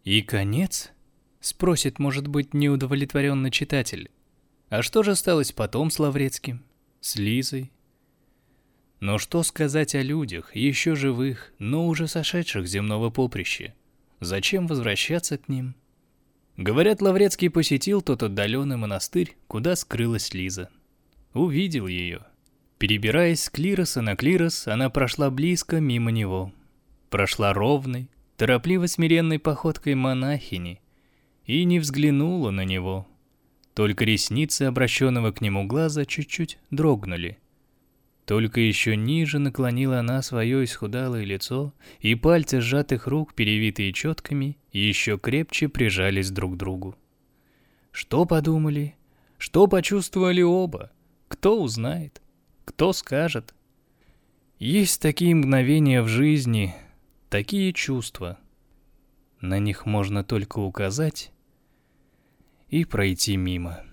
И конец? Спросит, может быть, неудовлетворенный читатель. А что же сталось потом с Лаврецким? С Лизой? Но что сказать о людях, еще живых, но уже сошедших с земного поприща? Зачем возвращаться к ним? Говорят, Лаврецкий посетил тот отдаленный монастырь, куда скрылась Лиза. Увидел ее. Перебираясь с клироса на клирос, она прошла близко мимо него. Прошла ровной, торопливо смиренной походкой монахини и не взглянула на него. Только ресницы обращенного к нему глаза чуть-чуть дрогнули. Только еще ниже наклонила она свое исхудалое лицо, и пальцы сжатых рук, перевитые четками, еще крепче прижались друг к другу. Что подумали? Что почувствовали оба? Кто узнает? Кто скажет? Есть такие мгновения в жизни, такие чувства. На них можно только указать и пройти мимо.